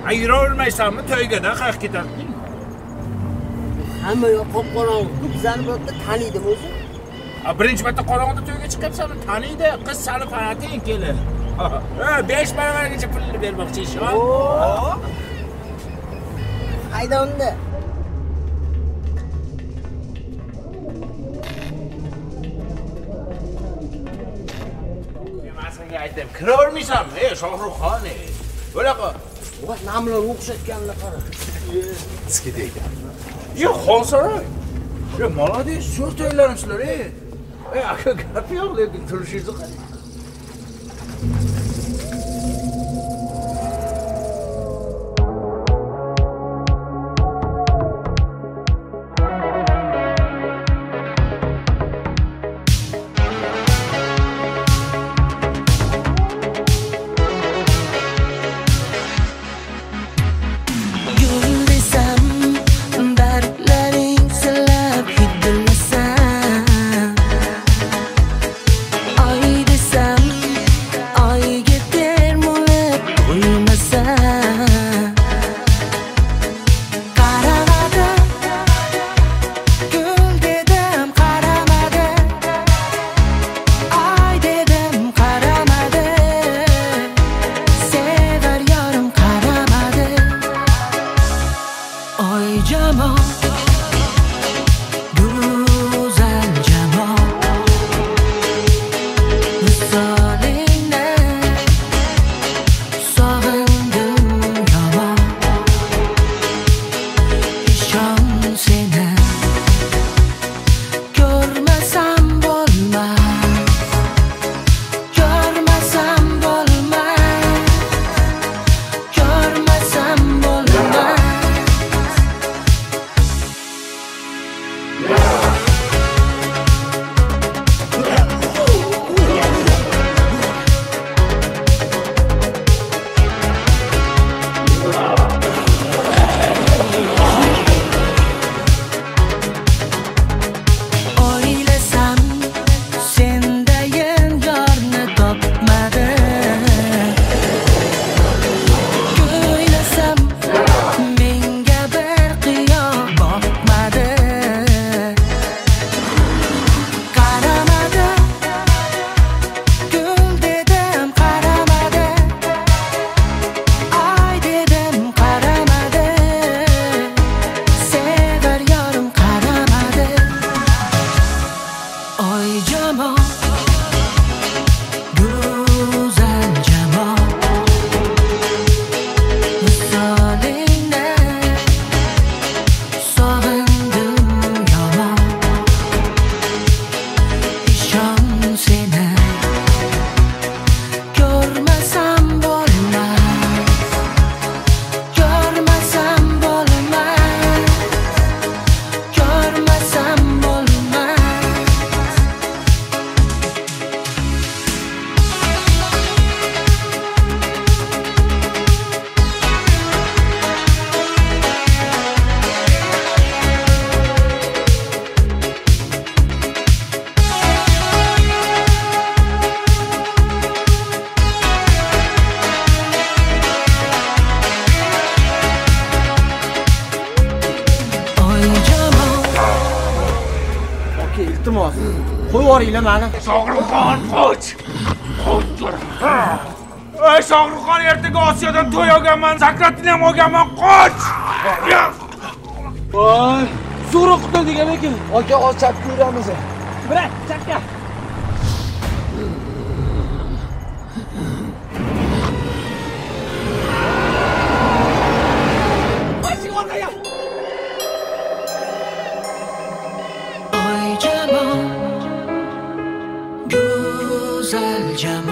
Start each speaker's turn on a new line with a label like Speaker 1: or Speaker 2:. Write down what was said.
Speaker 1: Yura olmaysanmi? To'yga-da qayerga ketarding?
Speaker 2: Hamma yoq qop-qorong'i. Bizlarni bu yerda taniydim o'zi.
Speaker 1: Birinchi marta qorong'ida to'yga chiqyapsanmi? Taniydi. Qiz seni fanating kelin. 5 baravargacha pulni bermoqchi ishon.
Speaker 2: Hayda unda.
Speaker 1: Aytdim, kira olmaysanmi? Shohruxxon. Bunaqa
Speaker 2: voy namlar o'xshatganlar qara.
Speaker 3: Sizga deygan.
Speaker 1: Xonsaroy. Молодец, sho'r to'ylarimsizlar, aka gap yo'q, lekin turishingizni qarang.
Speaker 2: iltimos. Qo'yib yuboringlar meni.
Speaker 1: Shohruxxon, qoch. Ey Shohruxxon, ertaga Osiyodan to'y olganman, zakratini ham olganman, qoch.
Speaker 2: Voy, zo'ra qutuldik ekan. Aka, ochab ko'ramiz. Brat, chapga.
Speaker 4: Güzel cam